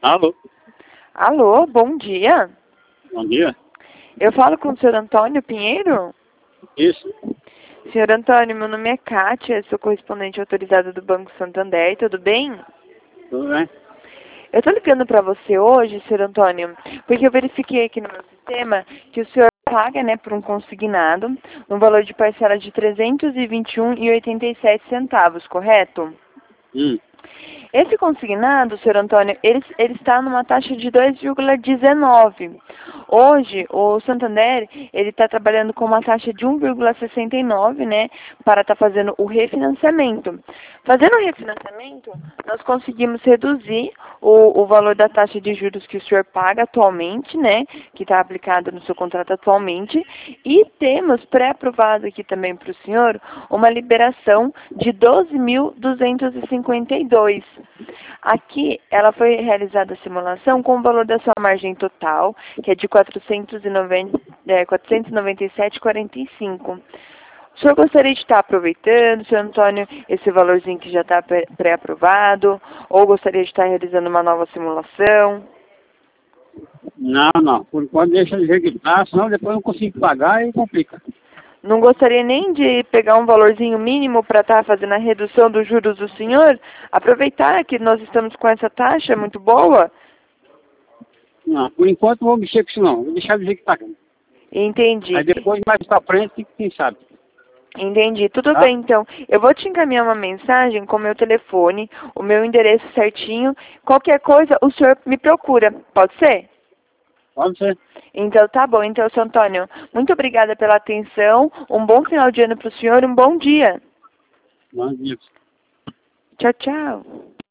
Alô, Alô, bom dia. bom dia. Eu falo com o senhor Antônio Pinheiro? Isso, Senhor Antônio, meu nome é Kátia, sou correspondente autorizada do Banco Santander, tudo bem? tudo bem? Eu estou ligando para você hoje, senhor Antônio, porque eu verifiquei aqui no meu sistema que o senhor paga, né, por um consignado, no valor de parcela de R$ 321,87, correto? Hum, Esse consignado, senhor Antônio, ele está numa taxa de 2,19. Hoje, o Santander, ele está trabalhando com uma taxa de 1,69, né, para estar fazendo o refinanciamento. Fazendo o refinanciamento, nós conseguimos reduzir o valor da taxa de juros que o senhor paga atualmente, né, que está aplicada no seu contrato atualmente, e temos pré-aprovado aqui também para o senhor uma liberação de 12.252. Aqui, ela foi realizada a simulação com o valor da sua margem total, que é de 497,45. O senhor gostaria de estar aproveitando, senhor Antônio, esse valorzinho que já está pré-aprovado, ou gostaria de estar realizando uma nova simulação? não. Por enquanto deixa do jeito que tá, senão depois eu não consigo pagar e complica. Não gostaria nem de pegar um valorzinho mínimo para estar fazendo a redução dos juros do senhor? Aproveitar que nós estamos com essa taxa muito boa? Não, por enquanto não vou mexer com isso não, vou deixar do jeito que tá. Entendi. Aí depois, mais pra frente, quem sabe. Entendi. Tudo Tá? bem, então. Eu vou te encaminhar uma mensagem com o meu telefone, o meu endereço certinho. Qualquer coisa, o senhor me procura. Pode ser? Pode ser. Então, tá bom. Então, seu Antônio, muito obrigada pela atenção. Um bom final de ano para o senhor. Um bom dia. Bom dia. Tchau, tchau.